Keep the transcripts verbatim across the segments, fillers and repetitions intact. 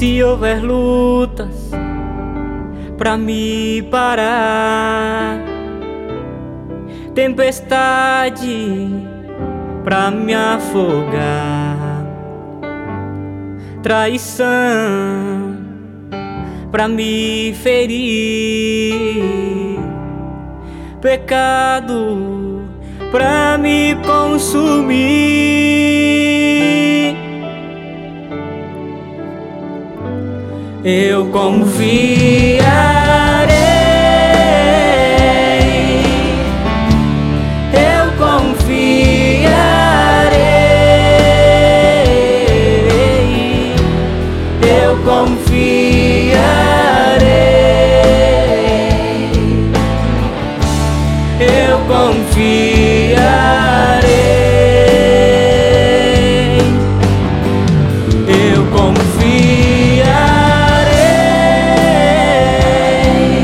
Se houver lutas pra me parar, tempestade pra me afogar, traição pra me ferir, pecado pra me consumir, eu confiarei, eu confiarei, eu confiarei, eu confiarei, eu confiarei,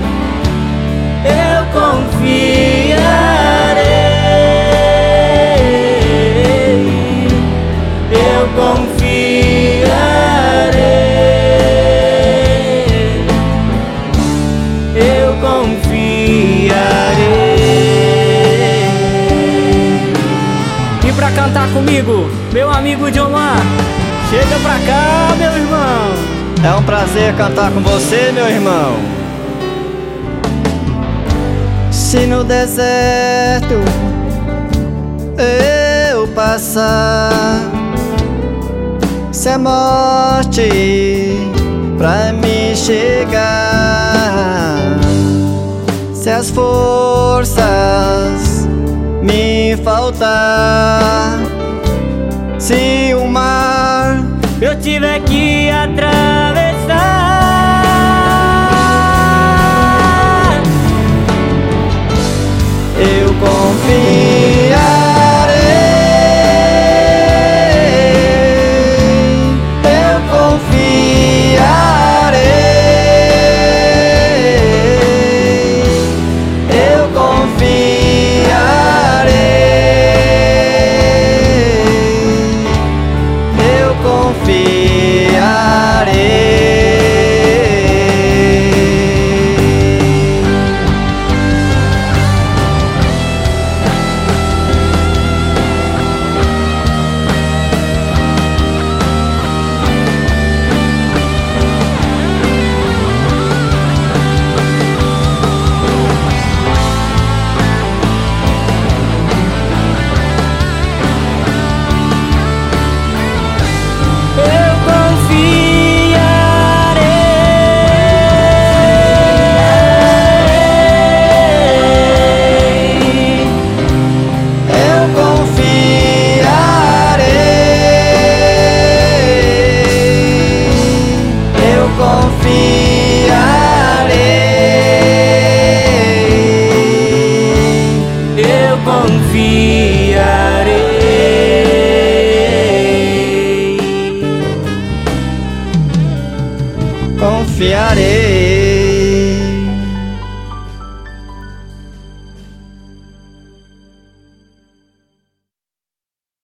eu confiarei, eu confiarei, eu confiarei. E pra cantar comigo, meu amigo Diomar, chega pra cá, meu irmão. É um prazer cantar com você, meu irmão. Se no deserto eu passar, se a morte pra me chegar, se as forças me faltar, se o mar eu tiver que atravessar, eu confiarei, eu confiarei, eu confiarei, eu confiarei. Confiarei.